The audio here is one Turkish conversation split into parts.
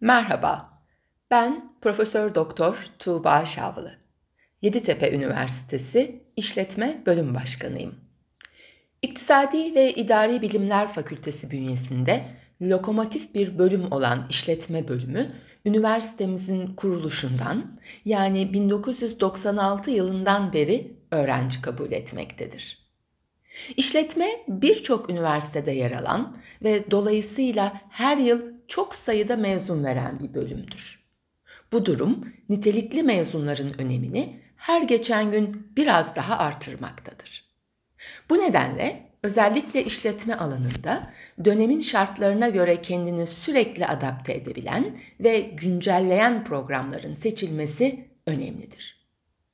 Merhaba, ben Profesör Doktor Tuğba Şavlı. Yeditepe Üniversitesi İşletme Bölüm Başkanıyım. İktisadi ve İdari Bilimler Fakültesi bünyesinde lokomotif bir bölüm olan İşletme Bölümü, üniversitemizin kuruluşundan yani 1996 yılından beri öğrenci kabul etmektedir. İşletme birçok üniversitede yer alan ve dolayısıyla her yıl çok sayıda mezun veren bir bölümdür. Bu durum nitelikli mezunların önemini her geçen gün biraz daha artırmaktadır. Bu nedenle özellikle işletme alanında dönemin şartlarına göre kendini sürekli adapte edebilen ve güncelleyen programların seçilmesi önemlidir.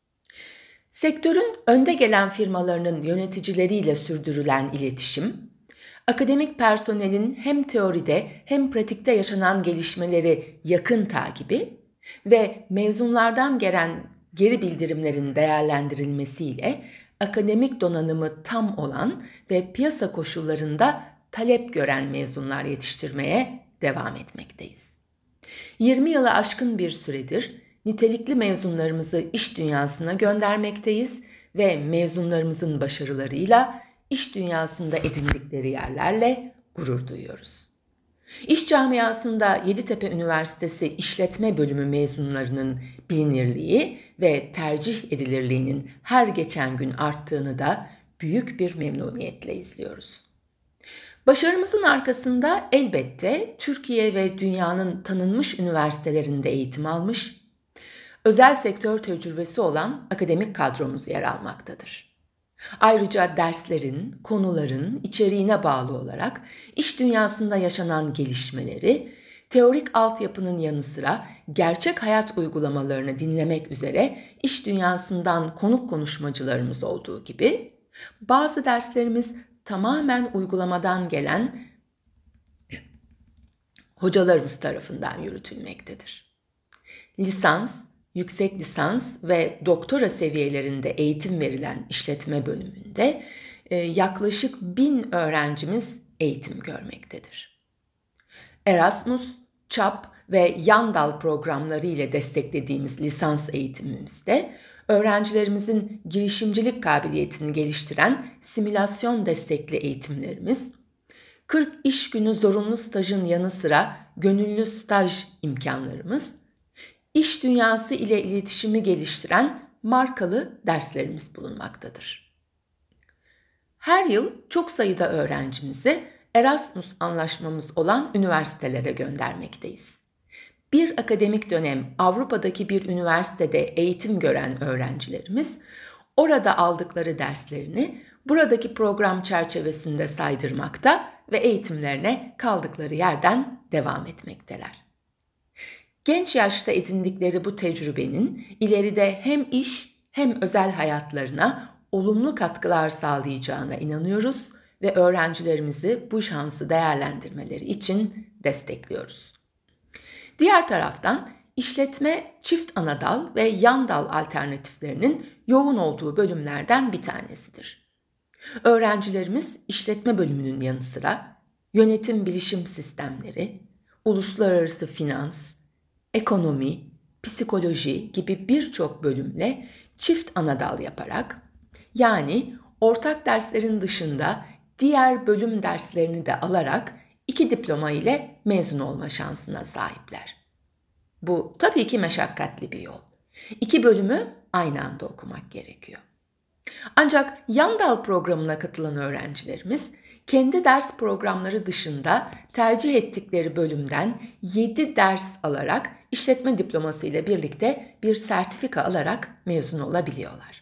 Sektörün önde gelen firmalarının yöneticileriyle sürdürülen iletişim, akademik personelin hem teoride hem pratikte yaşanan gelişmeleri yakın takibi ve mezunlardan gelen geri bildirimlerin değerlendirilmesiyle akademik donanımı tam olan ve piyasa koşullarında talep gören mezunlar yetiştirmeye devam etmekteyiz. 20 yılı aşkın bir süredir nitelikli mezunlarımızı iş dünyasına göndermekteyiz ve mezunlarımızın başarılarıyla iş dünyasında edindikleri yerlerle gurur duyuyoruz. İş camiasında Yeditepe Üniversitesi İşletme Bölümü mezunlarının bilinirliği ve tercih edilirliğinin her geçen gün arttığını da büyük bir memnuniyetle izliyoruz. Başarımızın arkasında elbette Türkiye ve dünyanın tanınmış üniversitelerinde eğitim almış, özel sektör tecrübesi olan akademik kadromuz yer almaktadır. Ayrıca derslerin, konuların içeriğine bağlı olarak iş dünyasında yaşanan gelişmeleri, teorik altyapının yanı sıra gerçek hayat uygulamalarını dinlemek üzere iş dünyasından konuk konuşmacılarımız olduğu gibi, bazı derslerimiz tamamen uygulamadan gelen hocalarımız tarafından yürütülmektedir. Lisans, yüksek lisans ve doktora seviyelerinde eğitim verilen işletme bölümünde yaklaşık 1000 öğrencimiz eğitim görmektedir. Erasmus, ÇAP ve yan dal programları ile desteklediğimiz lisans eğitimimizde öğrencilerimizin girişimcilik kabiliyetini geliştiren simülasyon destekli eğitimlerimiz, 40 iş günü zorunlu stajın yanı sıra gönüllü staj imkanlarımız, iş dünyası ile iletişimi geliştiren markalı derslerimiz bulunmaktadır. Her yıl çok sayıda öğrencimizi Erasmus anlaşmamız olan üniversitelere göndermekteyiz. Bir akademik dönem Avrupa'daki bir üniversitede eğitim gören öğrencilerimiz, orada aldıkları derslerini buradaki program çerçevesinde saydırmakta ve eğitimlerine kaldıkları yerden devam etmekteler. Genç yaşta edindikleri bu tecrübenin ileride hem iş hem özel hayatlarına olumlu katkılar sağlayacağına inanıyoruz ve öğrencilerimizi bu şansı değerlendirmeleri için destekliyoruz. Diğer taraftan işletme çift anadal ve yan dal alternatiflerinin yoğun olduğu bölümlerden bir tanesidir. Öğrencilerimiz işletme bölümünün yanı sıra yönetim bilişim sistemleri, uluslararası finans, ekonomi, psikoloji gibi birçok bölümle çift anadal yaparak, yani ortak derslerin dışında diğer bölüm derslerini de alarak 2 diploma ile mezun olma şansına sahipler. Bu tabii ki meşakkatli bir yol. 2 bölümü aynı anda okumak gerekiyor. Ancak yan dal programına katılan öğrencilerimiz kendi ders programları dışında tercih ettikleri bölümden 7 ders alarak işletme diploması ile birlikte bir sertifika alarak mezun olabiliyorlar.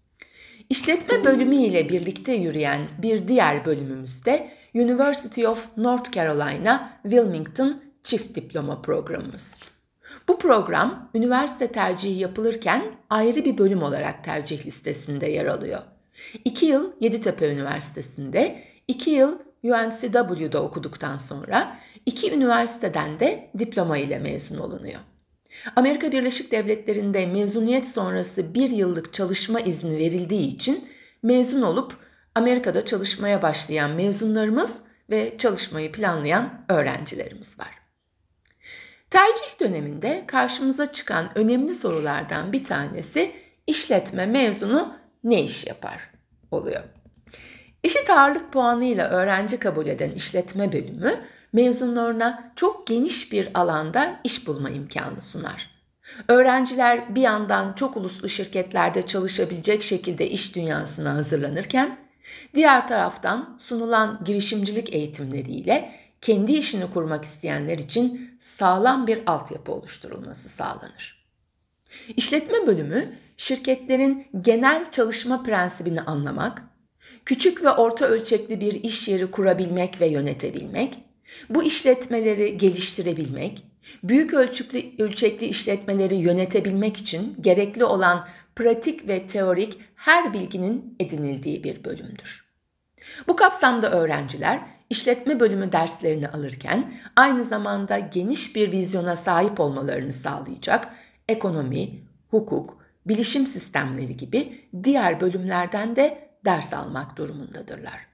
İşletme bölümü ile birlikte yürüyen bir diğer bölümümüz de University of North Carolina Wilmington çift diploma programımız. Bu program üniversite tercihi yapılırken ayrı bir bölüm olarak tercih listesinde yer alıyor. 2 yıl Yeditepe Üniversitesi'nde, 2 yıl UNCW'da okuduktan sonra 2 üniversiteden de diploma ile mezun olunuyor. Amerika Birleşik Devletleri'nde mezuniyet sonrası 1 yıllık çalışma izni verildiği için mezun olup Amerika'da çalışmaya başlayan mezunlarımız ve çalışmayı planlayan öğrencilerimiz var. Tercih döneminde karşımıza çıkan önemli sorulardan bir tanesi işletme mezunu ne iş yapar oluyor. Eşit ağırlık puanıyla öğrenci kabul eden işletme bölümü mezunlarına çok geniş bir alanda iş bulma imkanı sunar. Öğrenciler bir yandan çok uluslu şirketlerde çalışabilecek şekilde iş dünyasına hazırlanırken, diğer taraftan sunulan girişimcilik eğitimleriyle kendi işini kurmak isteyenler için sağlam bir altyapı oluşturulması sağlanır. İşletme bölümü, şirketlerin genel çalışma prensibini anlamak, küçük ve orta ölçekli bir iş yeri kurabilmek ve yönetebilmek, bu işletmeleri geliştirebilmek, büyük ölçekli işletmeleri yönetebilmek için gerekli olan pratik ve teorik her bilginin edinildiği bir bölümdür. Bu kapsamda öğrenciler işletme bölümü derslerini alırken aynı zamanda geniş bir vizyona sahip olmalarını sağlayacak ekonomi, hukuk, bilişim sistemleri gibi diğer bölümlerden de ders almak durumundadırlar.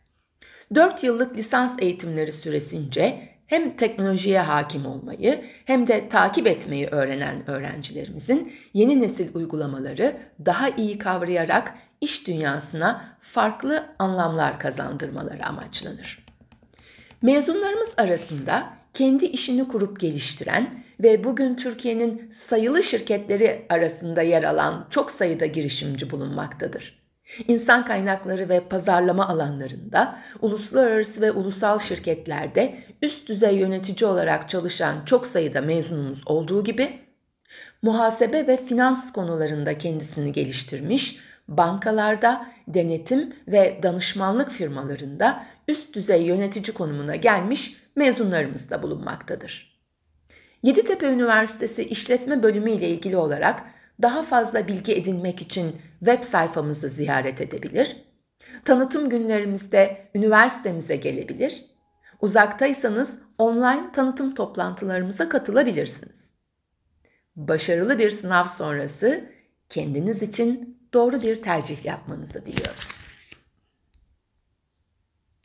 4 yıllık lisans eğitimleri süresince hem teknolojiye hakim olmayı hem de takip etmeyi öğrenen öğrencilerimizin yeni nesil uygulamaları daha iyi kavrayarak iş dünyasına farklı anlamlar kazandırmaları amaçlanır. Mezunlarımız arasında kendi işini kurup geliştiren ve bugün Türkiye'nin sayılı şirketleri arasında yer alan çok sayıda girişimci bulunmaktadır. İnsan kaynakları ve pazarlama alanlarında, uluslararası ve ulusal şirketlerde üst düzey yönetici olarak çalışan çok sayıda mezunumuz olduğu gibi, muhasebe ve finans konularında kendisini geliştirmiş, bankalarda, denetim ve danışmanlık firmalarında üst düzey yönetici konumuna gelmiş mezunlarımız da bulunmaktadır. Yeditepe Üniversitesi İşletme Bölümü ile ilgili olarak daha fazla bilgi edinmek için web sayfamızı ziyaret edebilir, tanıtım günlerimizde üniversitemize gelebilir, uzaktaysanız online tanıtım toplantılarımıza katılabilirsiniz. Başarılı bir sınav sonrası kendiniz için doğru bir tercih yapmanızı diliyoruz.